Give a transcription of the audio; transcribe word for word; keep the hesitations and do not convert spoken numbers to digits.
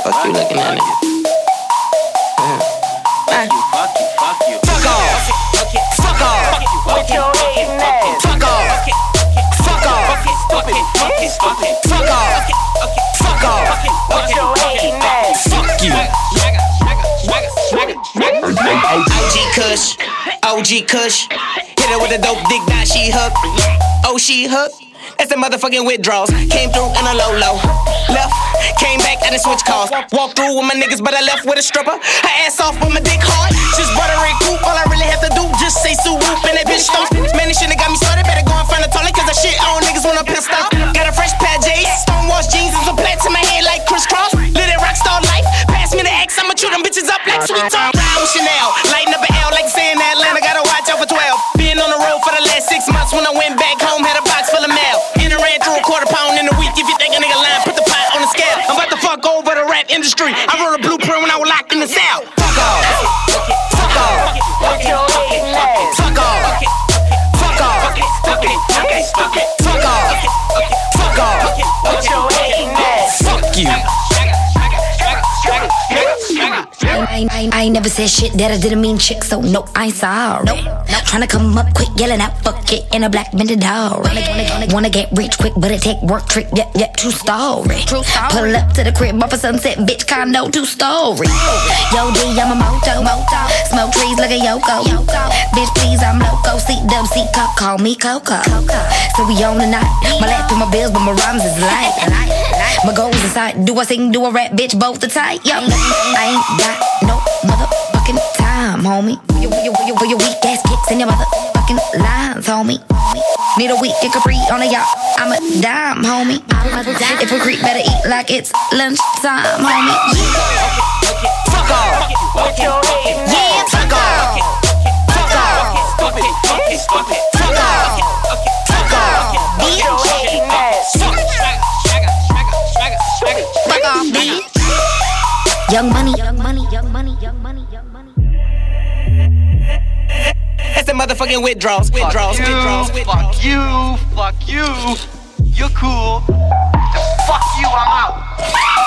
Fuck you looking at me. Fuck you, fuck you, fuck you. Fuck off. Fuck off. Fuck your hating ass. Fuck off. Fuck off. Fuck it, fuck it, fuck it. Fuck off. Fuck off. Fuck your hating ass. Fuck you. O G Kush, O G Kush. Hit her with a dope dick, now she hooked. Oh, she hooked. That's the motherfucking withdrawals. Came through in a low low. Left, came back at a switch calls. Walked through with my niggas, but I left with a stripper. Her ass off with my dick hard. Just buttery coupe. All I really have to do, just say Sue Whoop and that bitch stomp. Man, this shit got me started. Better go in front of toilet, cause that shit on niggas when I'm pissed off. Got a fresh pair of J's, stonewash jeans, and some plaits in my head like crisscross. Live that rockstar life. Pass me the X, I'ma chew them bitches up like sweet talk. Ride with Chanel, lighting up an L like saying that Atlanta. Gotta watch out for twelve. Been on the road for the last six months. When I went back home, had a box full of mail. In a ran through a quarter pound in a week. If you think a nigga lying, put the pot on the scale. I'm about to fuck over the rap industry. I wrote a blueprint when I was locked in the cell. Fuck off. Fuck off. Fuck your hating ass. Fuck off. Fuck off. Fuck it, fuck it, fuck it. Fuck off. Fuck off. Fuck your hating ass. Fuck you. I, I, I ain't never said shit that I didn't mean chick, so no, I ain't sorry. Nope, nope. Tryna come up quick, yelling out fuck it in a black bended doll. Wanna, wanna, wanna, wanna get rich quick, but it take work trick, yep, yep, true story. True story. Pull up to the crib off a sunset, bitch, condo, two story. Yo, D, I'm a moto, moto. Smoke trees like a Yoko. Yoko. Bitch, please, I'm loco. Seat dumb, seat cup, call me Coco. Coco. So we on tonight. My lap pay my bills, but my rhymes is light. My goals inside. Do I sing, do I rap, bitch, both the tight. Yo, I ain't got no motherfucking time, homie. You, you, you, you, your weak ass kicks in your motherfucking lines, homie. Need a weekend Capri on a yacht. I'm a dime, homie. If we creep, better eat like it's lunchtime, homie. Fuck off. Fuck your hating ass. Yeah, fuck off. Fuck off. Fuck it, fuck it, fuck it. Fuck off. Fuck off. Fuck your hating ass. Fuck off, bitch. Young money, young money, young money, young money, young money. That's the motherfucking withdrawals. Withdrawals. Withdrawals. Fuck you, fuck you. You're cool. And fuck you, I'm out.